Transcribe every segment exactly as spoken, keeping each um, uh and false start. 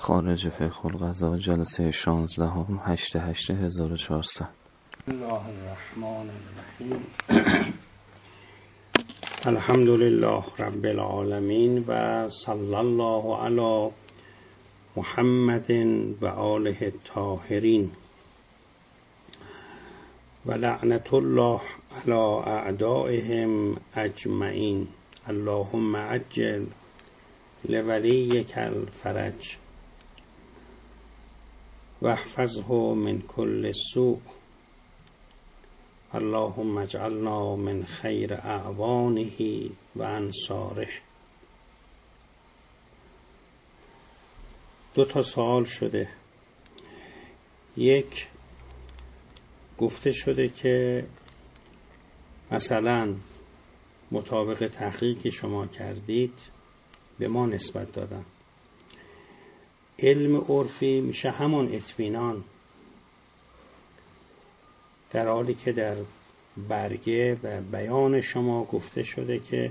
خارج فقه القضا جلسه شانزدهم هشت هشت هزار و چهارصد. بسم الله الرحمن الرحیم. الحمد لله رب العالمین و صلی الله علی محمد و آله الطاهرین و لعنت الله علی اعدائهم اجمعین. اللهم عجل لولیک الفرج واحفظه من كل سوء. اللهم اجعلنا من خیر اعوانه و انصاره. دو تا سوال شده. یک، گفته شده که مثلا مطابق تحقیقی شما کردید به ما نسبت دادن علم عرفی میشه همان اطمینان، در حالی که در برگه و بیان شما گفته شده که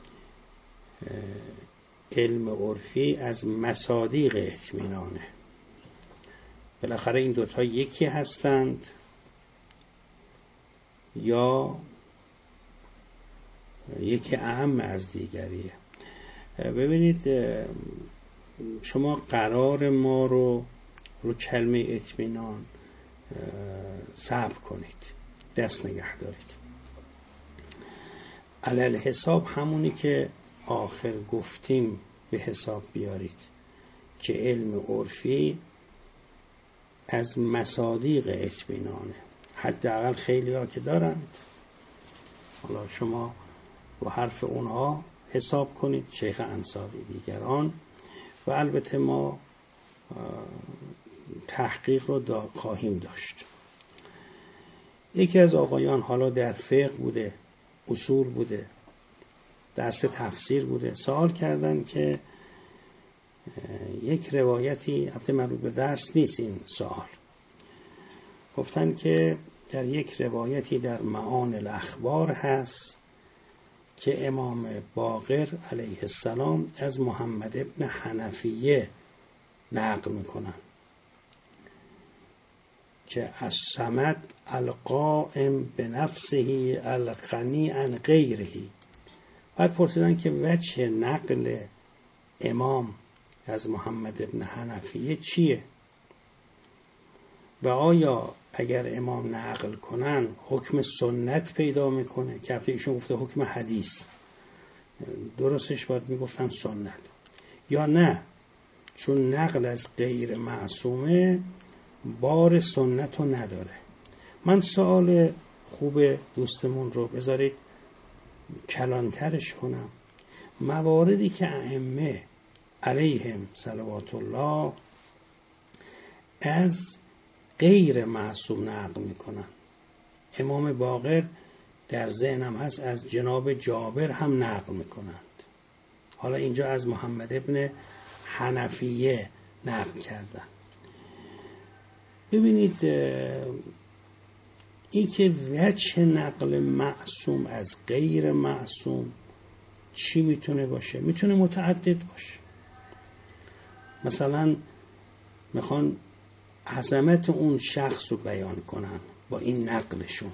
علم عرفی از مصادیق اطمینانه. بالاخره این دوتا یکی هستند یا یکی اهم از دیگریه؟ ببینید، شما قرار ما رو رو کلمه اطمینان صبر کنید، دست نگه دارید. علل حساب همونی که آخر گفتیم به حساب بیارید که علم عرفی از مصادیق اطمینانه. حداقل خیلی ها که دارند، حالا شما با حرف اونها حساب کنید، شیخ انصاری دیگران، و البته ما تحقیق رو دا خواهیم داشت. یکی از آقایان حالا در فقه بوده، اصول بوده، درس تفسیر بوده، سوال کردن که یک روایتی، البته مربوط به درس نیست این سوال، گفتن که در یک روایتی در معان الاخبار هست که امام باقر علیه السلام از محمد ابن حنفیه نقل میکنن که از صمد القائم به نفسه الغنی عن غیره. بعد پرسیدن که وجه نقل امام از محمد ابن حنفیه چیه و آیا اگر امام نقل کنن حکم سنت پیدا میکنه؟ که ایشون گفته حکم حدیث، درستش باید میگفتن سنت، یا نه چون نقل از غیر معصومه بار سنت رو نداره. من سوال خوب دوستمون رو بذارید کلانترش کنم. مواردی که ائمه علیهم صلوات الله از غیر معصوم نقل میکنن، امام باقر در ذهنم هست از جناب جابر هم نقل میکنند، حالا اینجا از محمد ابن حنفیه نقل کردن. ببینید، این که وجه نقل معصوم از غیر معصوم چی میتونه باشه؟ میتونه متعدد باشه. مثلا میخوان عظمت اون شخص رو بیان کنن با این نقلشون.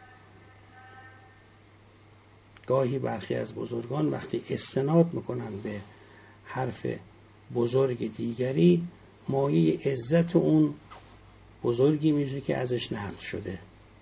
گاهی برخی از بزرگان وقتی استناد میکنن به حرف بزرگ دیگری، مایه عزت اون بزرگی میشه که ازش نقل شده.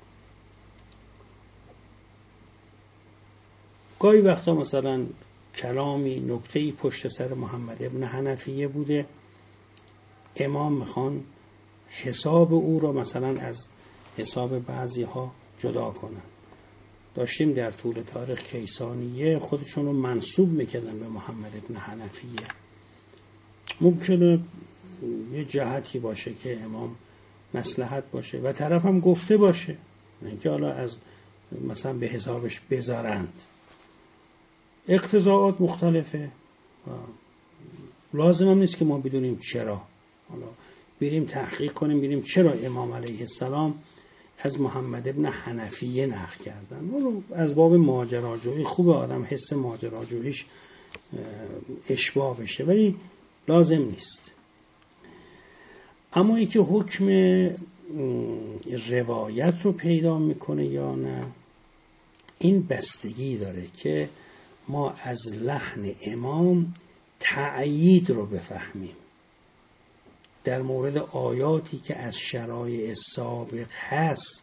گاهی وقتا مثلا کلامی، نکته‌ای پشت سر محمد ابن حنفیه بوده، امام میخوان حساب او را مثلا از حساب بعضی ها جدا کنن. داشتیم در طول تاریخ کیسانیه خودشون رو منسوب میکردن به محمد ابن حنفیه. ممکنه یه جهتی باشه که امام مصلحت باشه و طرف هم گفته باشه، نه که حالا از مثلا به حسابش بذارند. اقتضاعات مختلفه، لازم هم نیست که ما بدونیم چرا. حالا بریم تحقیق کنیم، بریم چرا امام علیه السلام از محمد ابن حنفیه نقل کردن. از باب ماجراجویی خوب آدم حس ماجراجوییش اشباع بشه، ولی لازم نیست. اما اینکه حکم روایت رو پیدا میکنه یا نه، این بستگی داره که ما از لحن امام تأیید رو بفهمیم. در مورد آیاتی که از شرایع سابق هست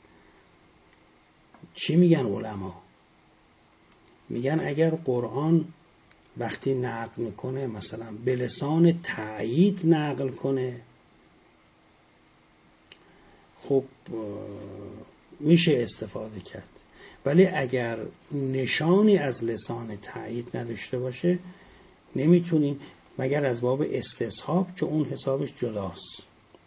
چی میگن علما؟ میگن اگر قرآن وقتی نقل میکنه مثلا به لسان تأیید نقل کنه، خب میشه استفاده کرد، ولی اگر نشانی از لسان تأیید نداشته باشه نمیتونیم، مگر از باب استصحاب که اون حسابش جداست.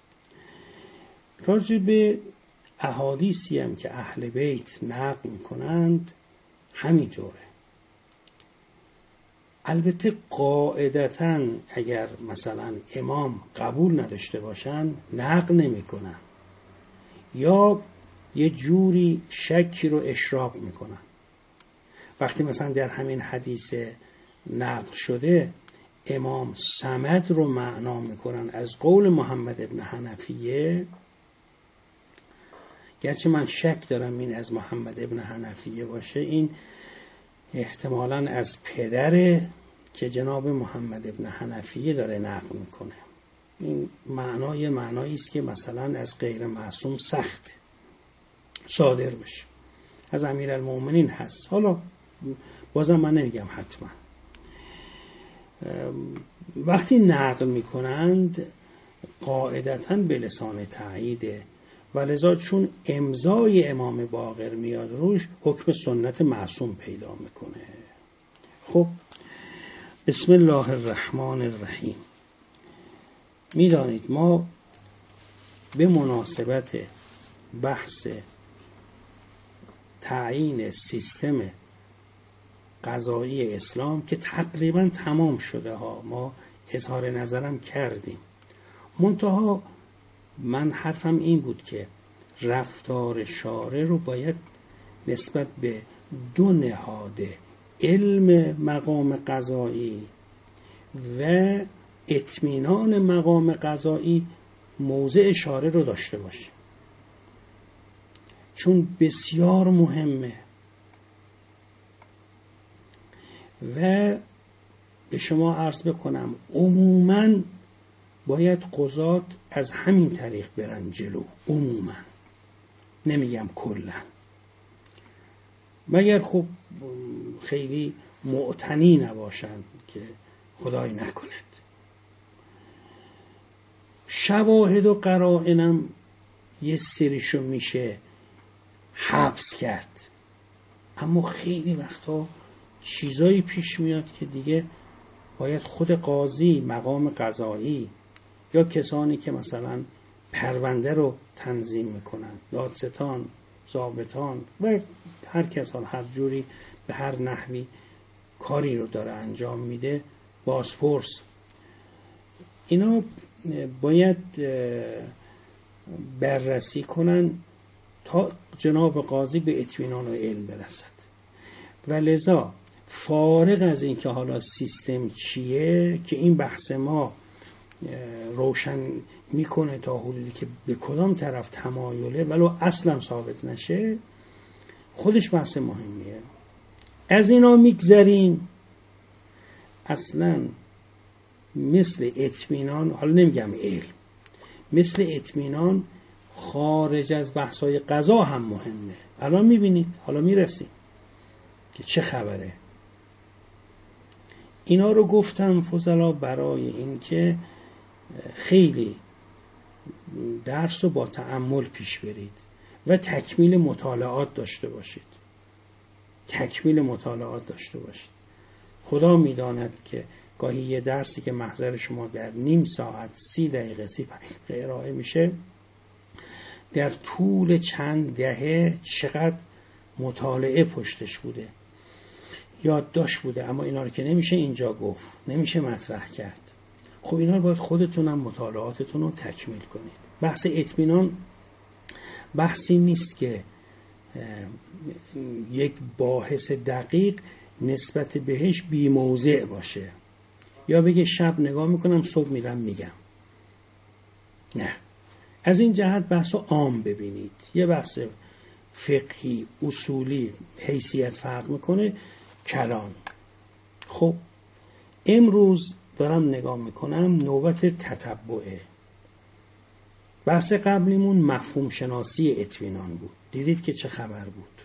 راجع به احادیثی هم که اهل بیت نقل میکنند همینطوره. البته قاعدتاً اگر مثلا امام قبول نداشته باشن نقل نمیکنن، یا یه جوری شکی رو اشراق میکنن. وقتی مثلا در همین حدیث نقل شده امام صمد رو معنا میکنن از قول محمد ابن حنفیه، گرچه من شک دارم این از محمد ابن حنفیه باشه، این احتمالاً از پدره که جناب محمد ابن حنفیه داره نقل میکنه. این معنای معنایی است که مثلا از غیر معصوم سخت صادر بشه. از امیرالمومنین هست، حالا بازم من نمیگم حتما. وقتی نقل میکنند قاعدتاً به لسان تأییده و لذا چون امضای امام باقر میاد روش حکم سنت معصوم پیدا میکنه. خب بسم الله الرحمن الرحیم. میدانید ما به مناسبت بحث تعیین سیستم قضایی اسلام که تقریبا تمام شده ها، ما اظهار نظرم کردیم، منتها من حرفم این بود که رفتار شارع رو باید نسبت به دو نهاده، علم مقام قضایی و اطمینان مقام قضایی، موضع شارع رو داشته باشیم، چون بسیار مهمه. و به شما عرض بکنم عموماً باید قضات از همین طریق برن جلو، عموماً، نمیگم کلاً، مگر خب خیلی معتنی نباشن که خدای نکند. شواهد و قرائنم یه سریشو میشه حبس کرد، اما خیلی وقتا چیزایی پیش میاد که دیگه باید خود قاضی، مقام قضایی یا کسانی که مثلا پرونده رو تنظیم میکنن، دادستان، ضابطان و هر کس حال هر جوری به هر نحوی کاری رو داره انجام میده، بازپرس، اینا باید بررسی کنن تا جناب قاضی به اطمینان و علم برسد. و لذا فارغ از این که حالا سیستم چیه که این بحث ما روشن میکنه تا حدودی که به کدام طرف تمایله ولو اصلا ثابت نشه، خودش بحث مهمیه. از اینا میگذریم، اصلا مثل اطمینان، حالا نمیگم علم، مثل اطمینان خارج از بحثای قضا هم مهمه. الان میبینید، حالا میرسیم که چه خبره. اینا رو گفتم فضلا برای این که خیلی درس رو با تأمل پیش برید و تکمیل مطالعات داشته باشید. تکمیل مطالعات داشته باشید. خدا میداند که گاهی یه درسی که محضر شما در نیم ساعت، سی دقیقه، سی دقیقه ارائه میشه، در طول چند دهه چقدر مطالعه پشتش بوده، یادداشت بوده، اما اینا رو که نمیشه اینجا گفت، نمیشه مطرح کرد. خب اینا رو باید خودتونم مطالعاتتون رو تکمیل کنید. بحث اطمینان بحثی نیست که یک باحث دقیق نسبت بهش بی موضع باشه، یا بگه شب نگاه میکنم صبح میرم میگم. نه، از این جهت بحث رو عام ببینید. یه بحث فقهی اصولی حیثیت فرق میکنه، کلان. خب امروز دارم نگاه میکنم نوبت تتبعه. بحث قبلیمون مفهوم شناسی اطمینان بود، دیدید که چه خبر بود.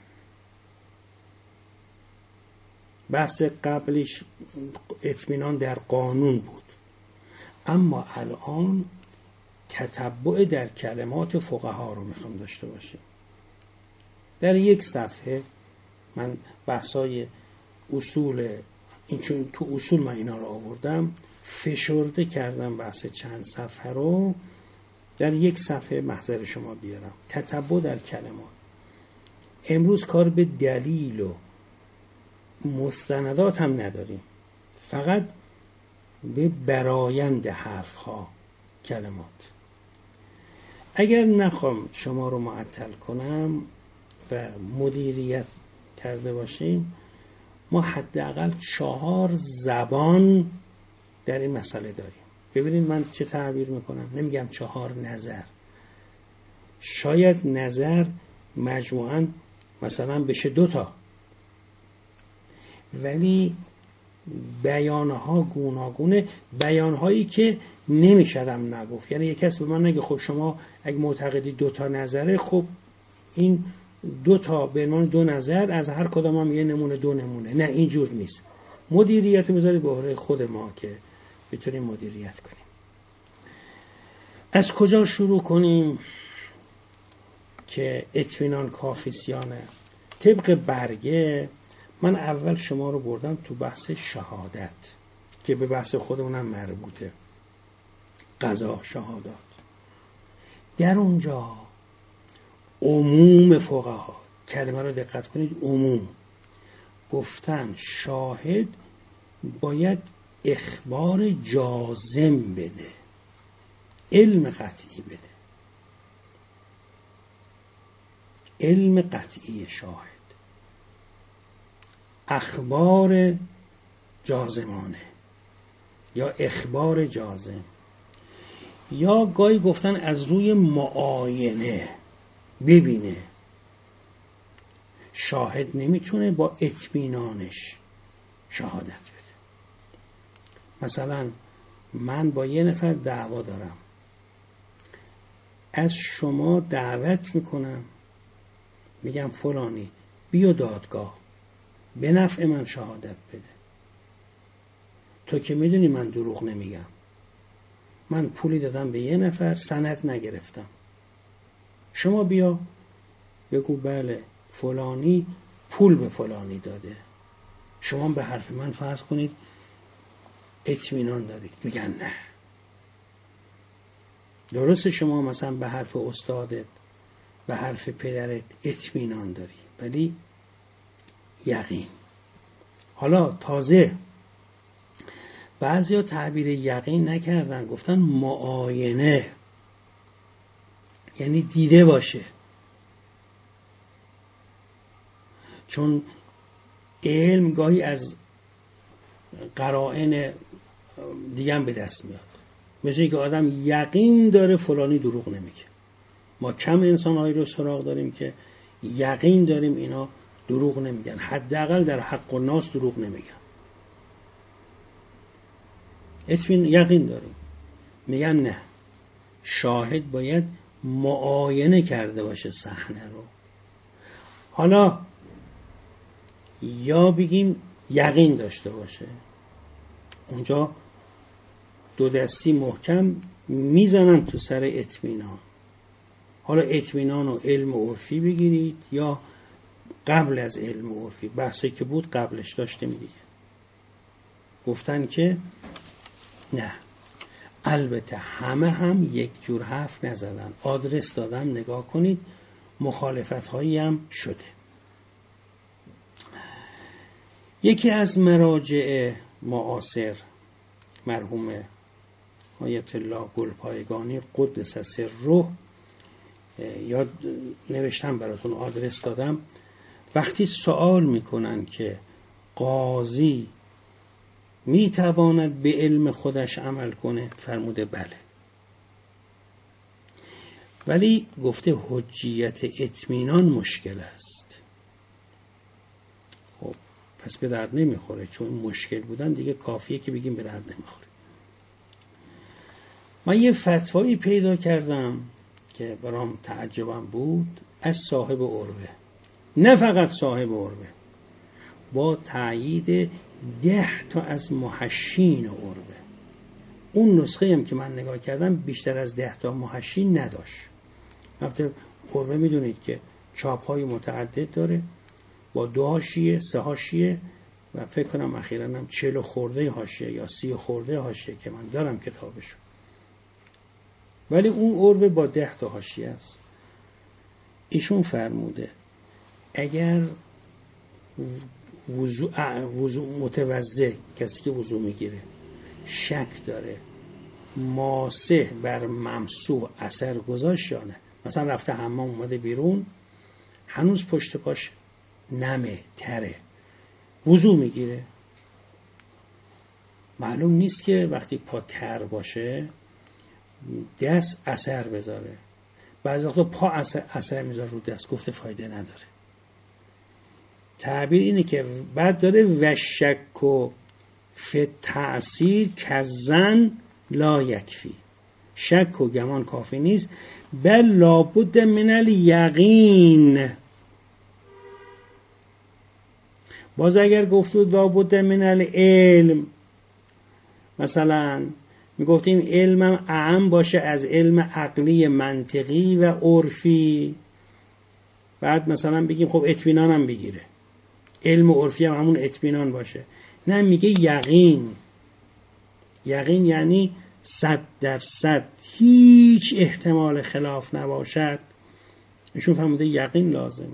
بحث قبلیش اطمینان در قانون بود، اما الان تتبع در کلمات فقها رو میخوام داشته باشیم. در یک صفحه من بحثای اصول، این چون تو اصول من اینا رو آوردم، فشرده کردم بحث چند صفحه رو در یک صفحه محضر شما بیارم. تتبع در کلمات. امروز کار به دلیل و مستندات هم نداریم، فقط به برایند حرف ها، کلمات. اگر نخوام شما رو معطل کنم و مدیریت کرده باشیم، ما حداقل چهار زبان در این مسئله داریم. ببینید من چه تعبیر میکنم، نمیگم چهار نظر. شاید نظر مجموعاً مثلا بشه دوتا، ولی بیانها گوناگونه، بیانهایی که نمیشدم نگفت. یعنی یک کس به من نگه خب شما اگه معتقدی دوتا نظره، خب این دوتا به عنوان دو نظر، از هر کدام هم یه نمونه دو نمونه. نه، اینجور نیست. مدیریت میذاری به عهده خود ما که بتونیم مدیریت کنیم. از کجا شروع کنیم که اطمینان کافیسیانه؟ طبق برگه من اول شما رو بردم تو بحث شهادت که به بحث خودمونم مربوطه، قضا شهادات. در اونجا عموم فقها، کلمه رو دقت کنید، عموم گفتن شاهد باید اخبار جازم بده، علم قطعی بده، علم قطعی شاهد، اخبار جازمانه یا اخبار جازم، یا گاهی گفتن از روی معاینه ببینه. شاهد نمیتونه با اطمینانش شهادت بده. مثلا من با یه نفر دعوا دارم، از شما دعوت میکنم، میگم فلانی بیا دادگاه به نفع من شهادت بده. تو که میدونی من دروغ نمیگم، من پولی دادم به یه نفر، سند نگرفتم. شما بیا بگو بله فلانی پول به فلانی داده. شما به حرف من فرض کنید اطمینان دارید. میگن نه. درسته شما مثلا به حرف استادت، به حرف پدرت اطمینان داری، ولی یقین. حالا تازه بعضیا تعبیر یقین نکردن، گفتن معاینه، یعنی دیده باشه. چون علم گاهی از قرائن دیگه هم به دست میاد. مثل اینکه آدم یقین داره فلانی دروغ نمیگه. ما کم انسان‌هایی رو سراغ داریم که یقین داریم اینا دروغ نمیگن، حداقل در حق الناس دروغ نمیگن. اطمینان یقین داریم. میگن نه، شاهد باید معاینه کرده باشه صحنه رو. حالا یا بگیم یقین داشته باشه، اونجا دو دستی محکم میزنن تو سر اطمینان. حالا اطمینان و علم عرفی بگیرید یا قبل از علم عرفی، بحثی که بود قبلش داشتیم دیگه. گفتن که نه، البته همه هم یک جور حرف نزدن، آدرس دادم نگاه کنید، مخالفت هایی هم شده. یکی از مراجع معاصر مرحوم آیت الله گلپایگانی قدس سره، یاد نوشتم براتون، آدرس دادم، وقتی سوال میکنن که قاضی میتواند به علم خودش عمل کنه، فرموده بله. ولی گفته حجیت اطمینان مشکل است. خب پس به درد نمیخوره، چون مشکل بودن دیگه کافیه که بگیم به درد نمیخوره. من یه فتوایی پیدا کردم که برام تعجبم بود از صاحب عروه، نه فقط صاحب عروه، با تأیید ده تا از محشین عروه. اون نسخه هم که من نگاه کردم بیشتر از ده تا محشین نداشت. البته عروه میدونید که چاپ های متعدد داره با دو حاشیه، سه حاشیه و فکر کنم اخیراً هم چهل خورده حاشیه یا سی خورده حاشیه که من دارم کتابشو. ولی اون عروه با ده تا حاشیه است. ایشون فرموده اگر وضوع وضوع متوضع، کسی که وضوع میگیره، شک داره ماسح بر ممسوح اثر گذاشت یا نه، مثلا رفته حمام اومده بیرون هنوز پشت پاش نمه تره، وضوع میگیره، معلوم نیست که وقتی پا تر باشه دست اثر بذاره. بعضی وقتا پا اثر, اثر میذاره رو دست، گفته فایده نداره. تعبیر اینه که بعد داره و شک و فی تأثیر کزن لا یکفی، شک و گمان کافی نیست، بل لابد من الیقین. باز اگر گفتو لابد من العلم، مثلا میگفتیم علمم اعم باشه از علم عقلی منطقی و عرفی، بعد مثلا بگیم خب اطمینانم بگیره، علم عرفی هم همون اطمینان باشه. نه، میگه یقین. یقین یعنی صد درصد هیچ احتمال خلاف نباشد. ایشون فرموده یقین لازمه.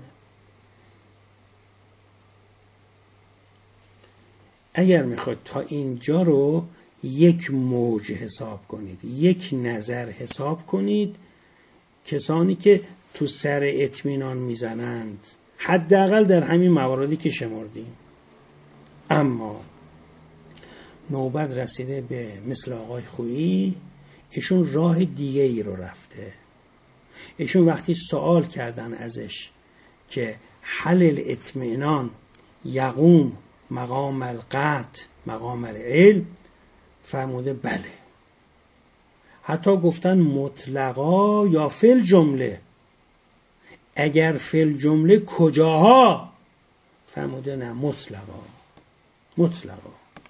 اگر میخواید تا اینجا رو یک موج حساب کنید، یک نظر حساب کنید، کسانی که تو سر اطمینان میزنند، حداقل در همین مواردی که شمردیم. اما نوبت رسیده به مثل آقای خویی، ایشون راه دیگه ای رو رفته. ایشون وقتی سوال کردن ازش که حل الاطمینان یقوم مقام القطع مقام العلم، فرموده بله. حتی گفتن مطلقا یا فی جمله، اگر فی جمله کجاها؟ فرموده نه مطلقا. مطلقا.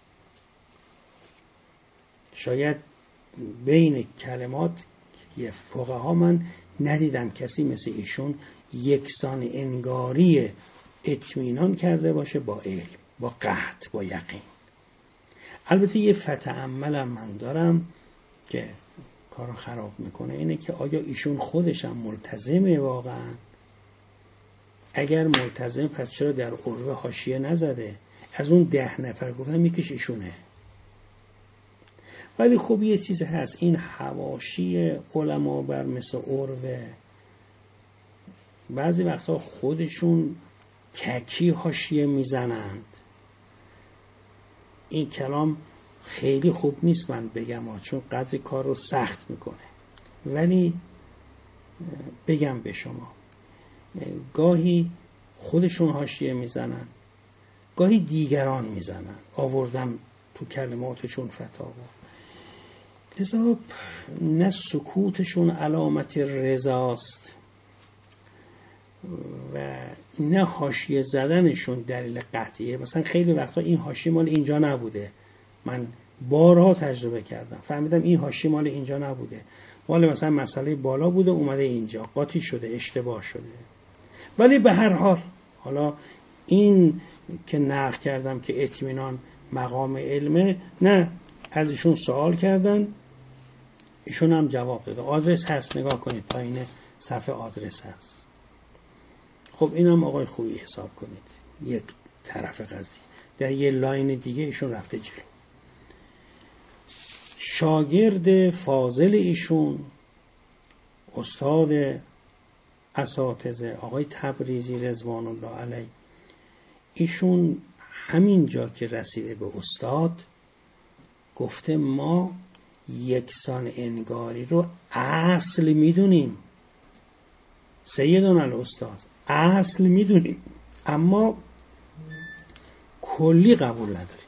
شاید بین کلمات یه فقها من ندیدم کسی مثل ایشون یکسان انگاری اطمینان کرده باشه با علم، با قطع، با یقین. البته یه فتعملم من دارم که کارو خراب میکنه، اینه که آیا ایشون خودش هم ملتزمه واقعا؟ اگر ملتزم پس چرا در عروه حاشیه نزده؟ از اون ده نفر گفتم یکیش ایشونه. ولی خب یه چیز هست، این حواشی علما بر مثل عروه بعضی وقتا خودشون تکی حاشیه میزنند. این کلام خیلی خوب نیست من بگم، چون قدر کار رو سخت میکنه، ولی بگم به شما گاهی خودشون حاشیه میزنن، گاهی دیگران میزنن، آوردن تو کلماتشون فتاوا. لذا نه سکوتشون علامت رضاست و نه حاشیه زدنشون دلیل قطعیه. مثلا خیلی وقتا این حاشیه مال اینجا نبوده، من بارها تجربه کردم، فهمیدم این حاشیه مال اینجا نبوده، مال مثلا مسئله بالا بوده اومده اینجا، قاطی شده، اشتباه شده. ولی به هر حال حالا این که نقل کردم که اطمینان مقام علمه، نه، از ایشون سوال کردن، ایشون هم جواب داده. آدرس هست، نگاه کنید، پایین صفحه آدرس هست. خب اینم آقای خویی حساب کنید، یک طرف قضیه. در یه لاین دیگه ایشون رفته جلو. شاگرد فاضل ایشون، استاد اساتذه آقای تبریزی رضوان الله علیه، ایشون همین جا که رسیده به استاد گفته ما یکسان انگاری رو اصل میدونیم، سیدون الاستاذ اصل میدونیم اما کلی قبول نداریم.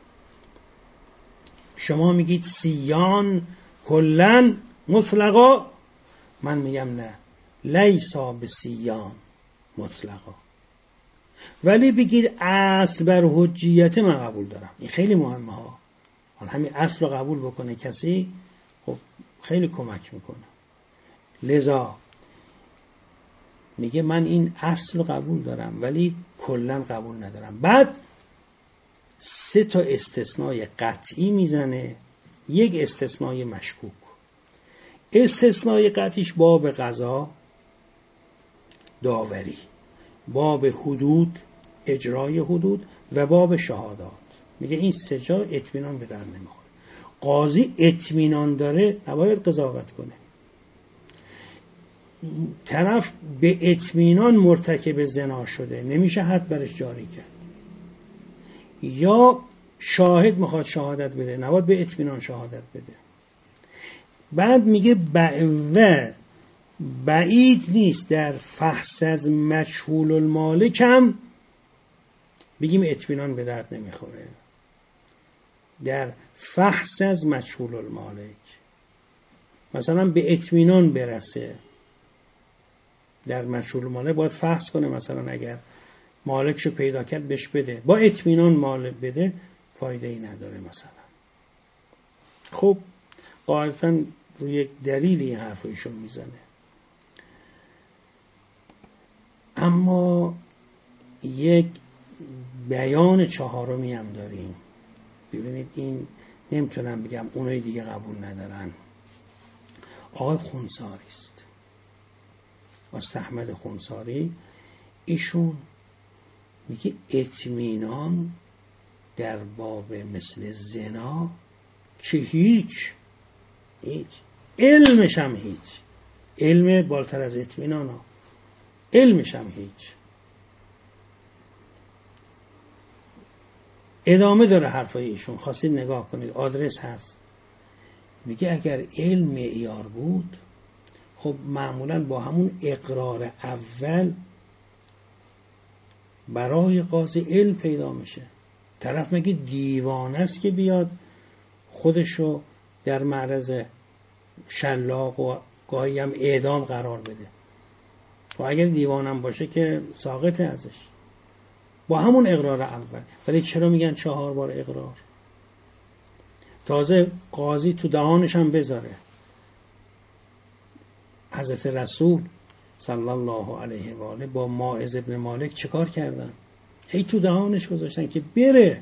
شما میگید سیان کلن مطلقا، من میگم نه، لیسا به سیان مطلقا. ولی بگید اصل بر حجیت، من قبول دارم. این خیلی مهمه ها. همین اصل رو قبول بکنه کسی، خب خیلی کمک میکنه. لذا میگه من این اصل رو قبول دارم ولی کلن قبول ندارم. بعد سه تا استثنای قطعی میزنه، یک استثنای مشکوک. استثنای قطعیش باب قضا، داوری، باب حدود، اجرای حدود و باب شهادات. میگه این سه جا اطمینان به در نمیخوره. قاضی اطمینان داره نباید قضاوت کنه. طرف به اطمینان مرتکب زنا شده، نمیشه حد برش جاری کرد. یا شاهد میخواد شهادت بده، نباید به اطمینان شهادت بده. بعد میگه و بعید نیست در فحص از مجهول المالک هم بگیم اطمینان به درد نمیخوره. در فحص از مجهول المالک مثلا به اطمینان برسه، در مجهول المالک باید فحص کنه، مثلا اگر مالکشو پیدا کرد بهش بده، با اطمینان مال بده فایده ای نداره مثلا. خب قاعدتا روی یک دلیلی این حرف ایشون میزنه. اما یک بیان چهارمی هم داریم. ببینید این نمیتونم بگم اونای دیگه قبول ندارن. آقای خونساری است، استاد احمد خونساری. ایشون میگه اطمینان در باب مثل زنا که هیچ هیچ علمش هم هیچ، علم بالاتر از اطمینان ها، علمش هم هیچ. ادامه داره حرفای ایشون، خواستید نگاه کنید، آدرس هست. میگه اگر علم معیار بود، خب معمولا با همون اقرار اول برای قاضی علم پیدا میشه. طرف مگه دیوانه است که بیاد خودشو در معرض شلاق و گاهی هم اعدام قرار بده؟ و اگر دیوانم باشه که ساقط ازش با همون اقرار اول. ولی چرا میگن چهار بار اقرار؟ تازه قاضی تو دهانش هم بذاره. حضرت رسول صلی الله علیه و آله با ماعز ابن مالک چه کار کردن؟ هی تو دهانش گذاشتن که بره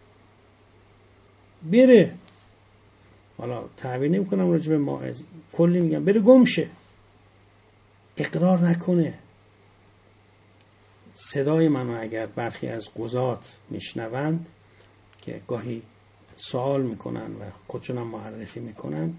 بره حالا تعبیر نمی کنم راجع به ماعز، کلی میگم بره گمشه، اقرار نکنه. صدای منو اگر برخی از قضات میشنوند که گاهی سوال میکنن و خودشونم معرفی میکنن،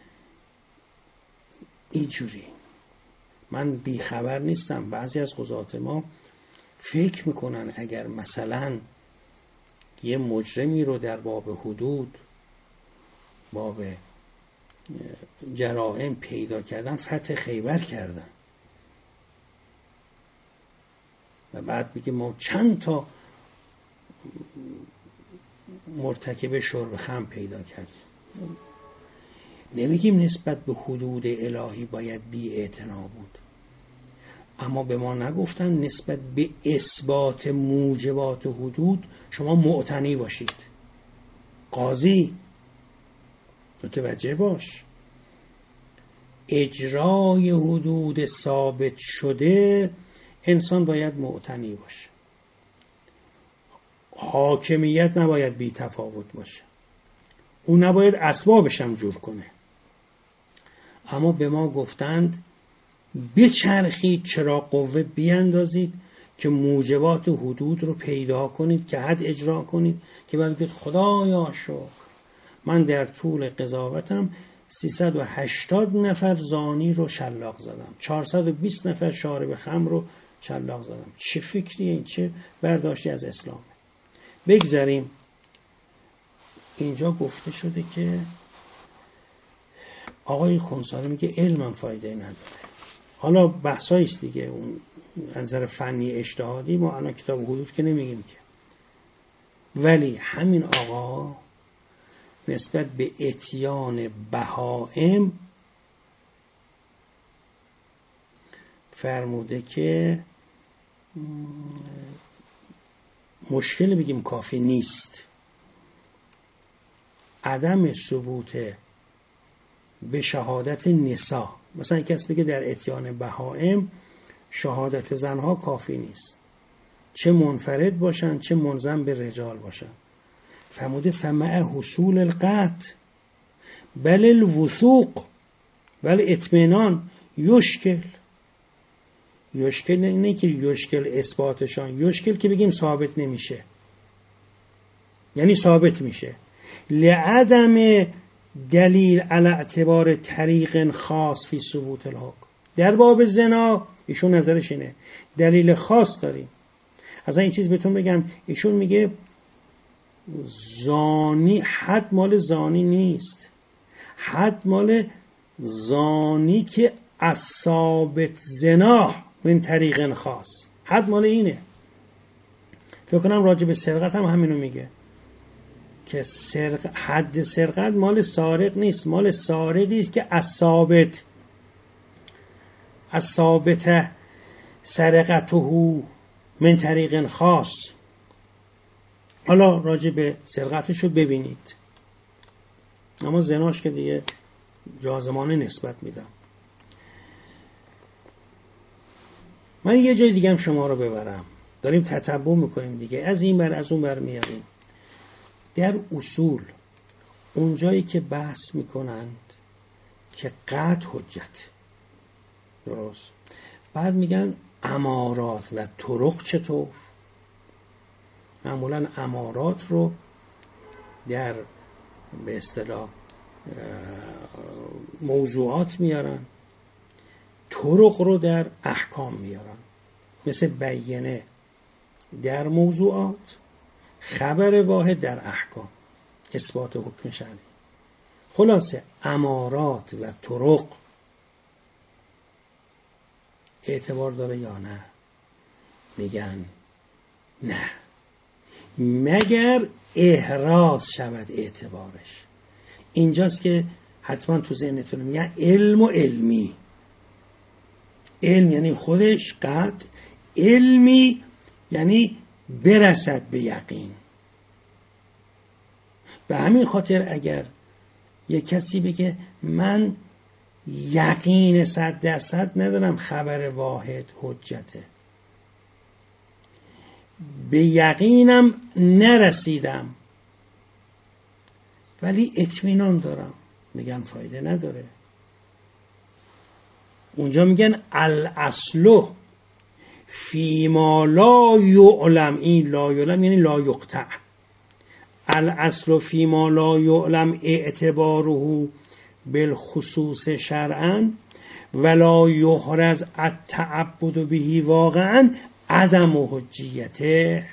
اینجوری من بیخبر نیستم. بعضی از قضات ما فکر میکنن اگر مثلا یه مجرمی رو در باب حدود، باب جرائم پیدا کردن، فتح خیبر کردن و بعد بگه ما چند تا مرتکب شرب خمر پیدا کردیم. نمیگیم نسبت به حدود الهی باید بی اعتنا بود، اما به ما نگفتن نسبت به اثبات موجبات حدود شما معتنی باشید. قاضی متوجه باش، اجرای حدود ثابت شده انسان باید معتنی باشه. حاکمیت نباید بی تفاوت باشه، اون نباید اسبابش هم جور کنه. اما به ما گفتند بچرخید، چراغ قوه بیاندازید که موجبات حدود رو پیدا کنید، که حد اجرا کنید، که بگید خدایا شکر من در طول قضاوتم سیصد و هشتاد نفر زانی رو شلاق زدم، چهارصد و بیست نفر شارب خمر رو شلاق زدم. چه فکریه این؟ چه برداشتی از اسلامه؟ بگذاریم. اینجا گفته شده که آقای خونساری میگه علمم فایده نداره. حالا بحثایی است دیگه، اون از نظر فنی اجتهادی ما الان کتاب حدود که نمیگیم که، ولی همین آقا نسبت به اتیان بهائم فرموده که مشکل بگیم کافی نیست. عدم ثبوت به شهادت نساء، مثلا کسی بگه در اتیان بهائم شهادت زنها کافی نیست، چه منفرد باشن چه منضم به رجال باشن. فرموده فمع حصول القطع بل الوثوق بل اطمینان یشکل. یشکل نه که یشکل اثباتشان، یشکل که بگیم ثابت نمیشه، یعنی ثابت میشه لعدم دلیل علی اعتبار طریق خاص فی ثبوت الحکم. در باب زنا ایشون نظرش اینه دلیل خاص داریم. از این چیز بهتون بگم، ایشون میگه زانی حد مال زانی نیست، حد مال زانی که اصابت زنا من طریق خاص، حد مال اینه. فکر کنم راجع به سرقت هم همینو میگه که سرق، حد سرقت مال سارق نیست، مال سارقی است که اصابت اصابت سرقته من طریق خاص. حالا راجع به سرقتشو ببینید، اما زناش که دیگه جازمانه نسبت میدم. من یه جای دیگه هم شما رو ببرم، داریم تتبع میکنیم دیگه، از این بر از اون بر میاریم. در اصول اون جایی که بحث میکنند که قطع حجت، درست، بعد میگن امارات و طرق چطور. معمولا امارات رو در به اصطلاح موضوعات میارن، طرق رو در احکام میارن، مثل بیینه در موضوعات، خبر واحد در احکام، اثبات حکم شرعی. خلاصه امارات و طرق اعتبار داره یا نه؟ میگن نه، مگر احراز شود اعتبارش. اینجاست که حتما تو ذهنتون میگن علم و علمی. علم یعنی خودش قطع، علمی یعنی برسد به یقین. به همین خاطر اگر یک کسی بگه من یقین صد درصد ندارم خبر واحد حجته، به یقینم نرسیدم ولی اطمینان دارم، میگن فایده نداره. اونجا میگن الاصل فیما لا یعلم، این لا یعلم یعنی لا یقطع. الاصل فیما لا یعلم اعتباره بالخصوص شرعا ولا یحرز التعبد به واقعا عدم حجیته.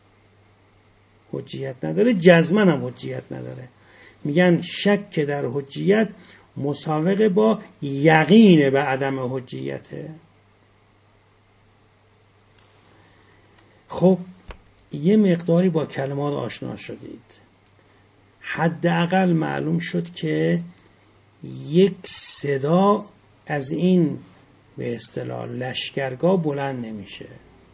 حجیت نداره، جزمن هم حجیت نداره. میگن شک در حجیت مساوقه با یقین به عدم حجیته. خب یه مقداری با کلمات آشنا شدید، حداقل معلوم شد که یک صدا از این به اصطلاح لشکرگاه بلند نمیشه،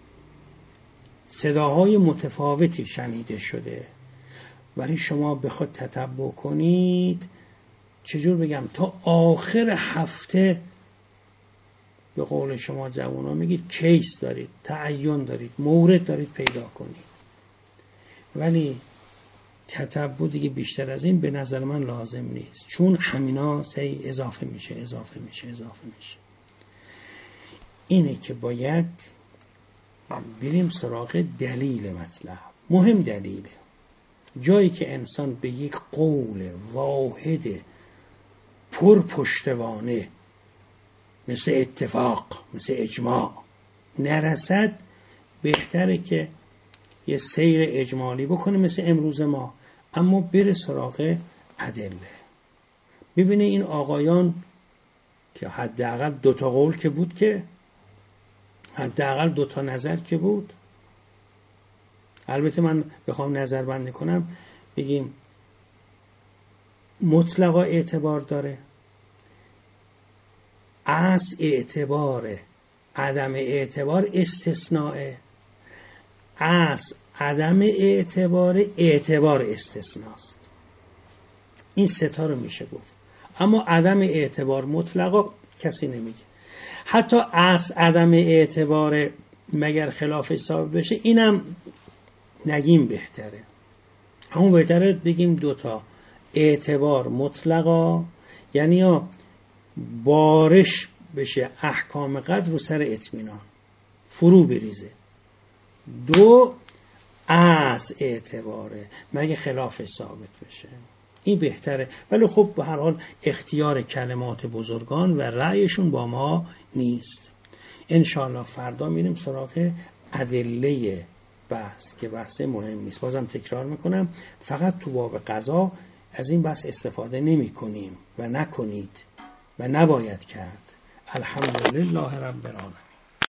صداهای متفاوتی شنیده شده، ولی شما بخواد تتبع کنید، چجور بگم، تا آخر هفته به قول شما جوونا میگید کیس دارید، تعین دارید، مورد دارید پیدا کنید. ولی تتبع دیگه بیشتر از این به نظر من لازم نیست، چون همینا سعی اضافه میشه اضافه میشه اضافه میشه. اینه که باید بریم سراغ دلیل مطلب. مهم دلیله. جایی که انسان به یک قول واحد پر پشتوانه مثل اتفاق، مثل اجماع نرسد، بهتره که یه سیر اجمالی بکنه مثل امروز ما، اما بره سراغ ادله. ببینه این آقایان که حداقل دو تا قول که بود، که حداقل دو تا نظر که بود. البته من بخوام نظر بندی کنم بگیم مطلقا اعتبار داره، از اعتبار عدم اعتبار استثناءه، از عدم اعتبار اعتبار استثناست. این ستا رو میشه گفت. اما عدم اعتبار مطلقا کسی نمیگه. حتی از عدم اعتبار مگر خلاف ثابت بشه اینم نگیم بهتره. همون بهتره بگیم دوتا اعتبار مطلقا، یعنی یا بارش بشه احکام قدر رو سر اطمینان فرو بریزه، دو از اعتباره مگه خلاف ثابت بشه، این بهتره. ولی خب به هر حال اختیار کلمات بزرگان و رأیشون با ما نیست. انشاءالله فردا میریم سراغ ادله بحث که بحث مهم نیست. بازم تکرار میکنم فقط تو باب قضا از این بحث استفاده نمی کنیم و نکنید و نباید کرد. الحمدلله رب العالمین.